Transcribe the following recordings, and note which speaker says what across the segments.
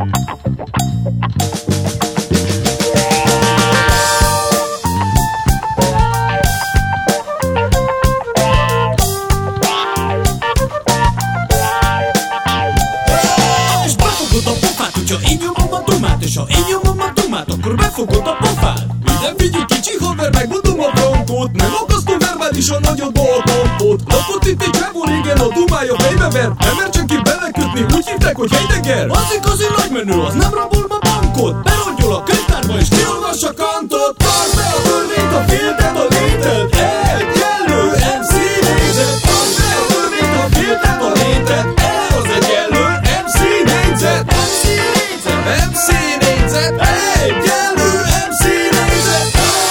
Speaker 1: Ha én nyomom a dumát, és ha én nyomom a dumát, akkor befogod a pofád. Minden figyelj kicsi haver, megmondom a frankot, nem akasztom verbálisan nagyobb a tampot. Lakott itt egy csávó régen, a dumája fejbe ver, nem mer senki belekötni, úgy hívták, hogy Heidegger. Azért nagy menő, az nem rabol ma bankot, berongyol a könyvtárba és kiolvass a Kantot. Tartsd be a törvényt, a félted, a léted, egyenlő MC négyzet. Tartsd be a törvényt, a félted, a léted, az egyenlő MC négyzet. MC négyzet, egyenlő MC négyzet.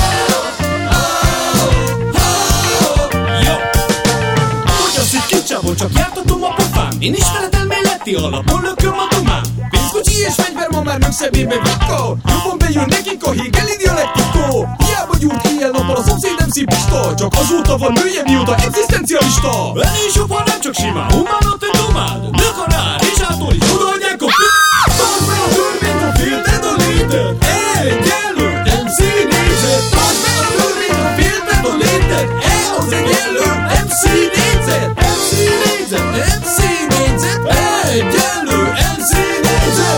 Speaker 1: Jó! Hogy az itt kicsávol, csak jártatom a pofám. Én ismeretelméleti alapon lököm a dumám. Pénzkocsi és fegyver ma már nem szemébe vika. Jobban bejön nekik a hégeli dialektikó. Hiába gyúr ki el nappal a szomszéd MC Pista. Csak azóta van nője, mióta egzisztencialista. Ennél sokan nem csak simán, humánat egy dumád. Nök a rár, és ától is odaadják a tartsd be a törvényt, a félted, a léted, egyenlő MC négyzet. Tartsd be a törvényt, a félted, a léted, az egyenlő MC négyzet. MC négyzet, MC négyzet, egyenlő MC négyzet.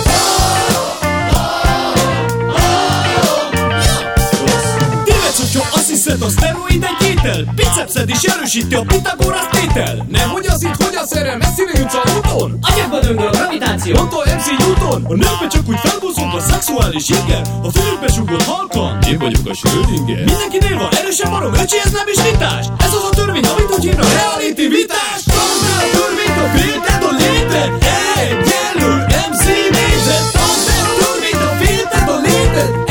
Speaker 1: Tévedsz, hogyha azt hiszed, a szteroid egy étel. Bicepszed is erősíti a Pitagorasz tétel. Nehogy az itt, hogy a szerel messzire jutsz a úton.
Speaker 2: Agyakba döngöl a gravitáció,
Speaker 1: mondta MC Newton. A nőkbe csak úgy felbúzunk a szexuális inger. A fülükbe súgott halkan, én vagyok a Schrödinger. Mindenkinél van erősen barom, öcsi, ez nem is vitás. Ez az a törvény, amit úgy hívnak realitivitás. Tartsd be a törvényt, a félted, a léted, egyenlő MC négyzet. Tartsd be a törvényt, a félted, a léted,